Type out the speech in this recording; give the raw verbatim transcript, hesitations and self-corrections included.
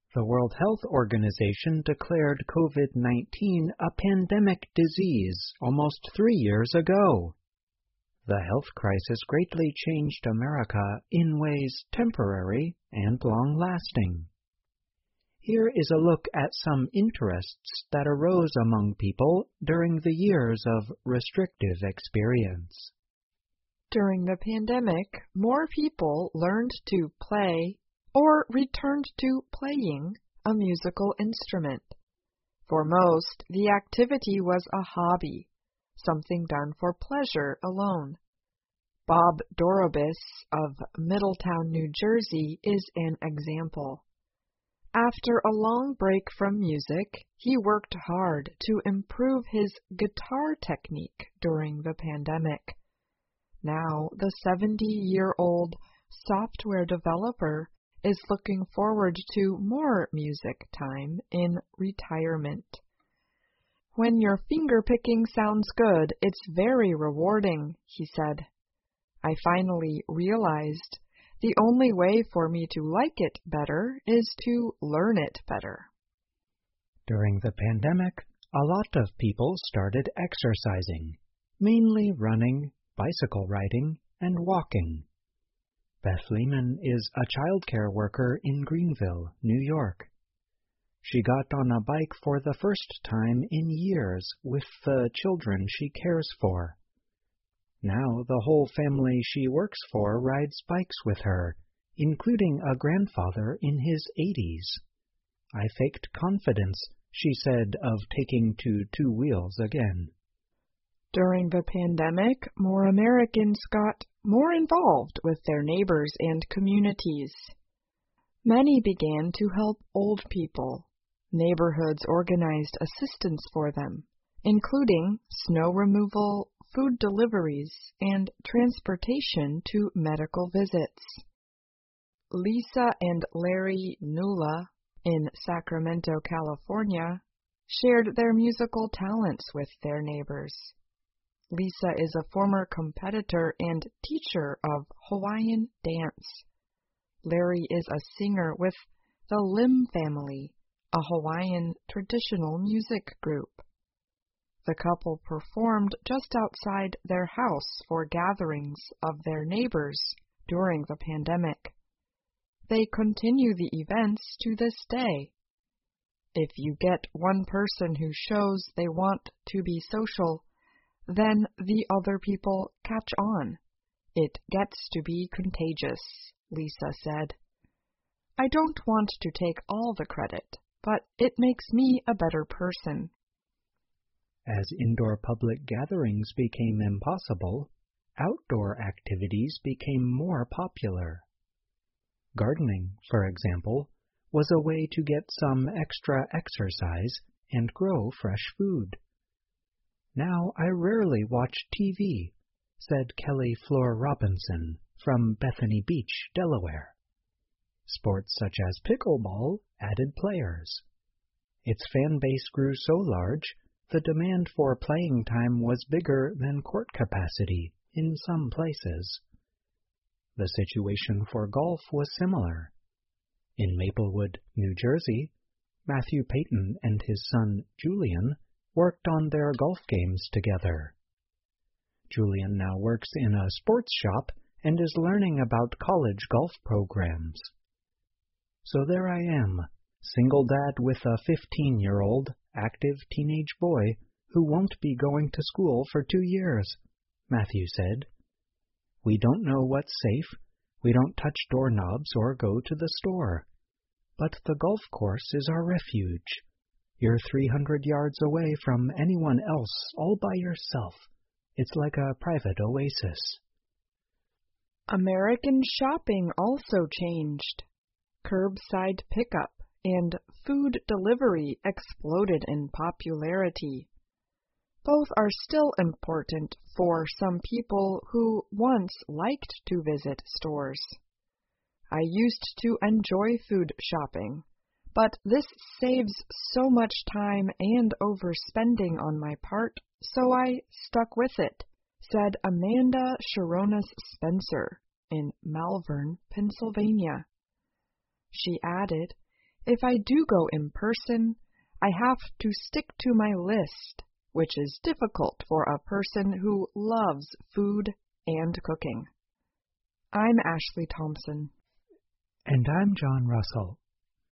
The World Health Organization declared COVID nineteen a pandemic disease almost three years ago. The health crisis greatly changed America in ways temporary and long-lasting. Here is a look at some interests that arose among people during the years of restrictive experience. During the pandemic, more people learned to play or returned to playing a musical instrument. For most, the activity was a hobby, something done for pleasure alone. Bob Dorobis of Middletown, New Jersey is an example. After a long break from music, he worked hard to improve his guitar technique during the pandemic. Now, the seventy-year-old software developer is looking forward to more music time in retirement. When your finger picking sounds good, it's very rewarding, he said. I finally realized the only way for me to like it better is to learn it better. During the pandemic, a lot of people started exercising, mainly running, bicycle riding, and walking. Beth Lehman is a child care worker in Greenville, New York. She got on a bike for the first time in years with the children she cares for. Now the whole family she works for rides bikes with her, including a grandfather in his eighties. I faked confidence, she said, of taking to two wheels again. During the pandemic, more Americans got more involved with their neighbors and communities. Many began to help old people. Neighborhoods organized assistance for them, including snow removal, food deliveries, and transportation to medical visits. Lisa and Larry Nula in Sacramento, California, shared their musical talents with their neighbors. Lisa is a former competitor and teacher of Hawaiian dance. Larry is a singer with the Lim Family, a Hawaiian traditional music group. The couple performed just outside their house for gatherings of their neighbors during the pandemic. They continue the events to this day. If you get one person who shows they want to be social, then the other people catch on. It gets to be contagious, Lisa said. I don't want to take all the credit, but it makes me a better person. As indoor public gatherings became impossible, outdoor activities became more popular. Gardening, for example, was a way to get some extra exercise and grow fresh food. Now I rarely watch T V, said Kelly Flor Robinson from Bethany Beach, Delaware. Sports such as pickleball added players. Its fan base grew so large, the demand for playing time was bigger than court capacity in some places. The situation for golf was similar. In Maplewood, New Jersey, Matthew Payton and his son Julian worked on their golf games together. Julian now works in a sports shop and is learning about college golf programs. So there I am, single dad with a fifteen-year-old, active teenage boy who won't be going to school for two years, Matthew said. We don't know what's safe, we don't touch doorknobs or go to the store. But the golf course is our refuge. You're three hundred yards away from anyone else all by yourself. It's like a private oasis. American shopping also changed. Curbside pickup and food delivery exploded in popularity. Both are still important for some people who once liked to visit stores. I used to enjoy food shopping, but this saves so much time and overspending on my part, so I stuck with it, said Amanda Sharonas Spencer in Malvern, Pennsylvania. She added, If I do go in person, I have to stick to my list, which is difficult for a person who loves food and cooking. I'm Ashley Thompson. And I'm John Russell.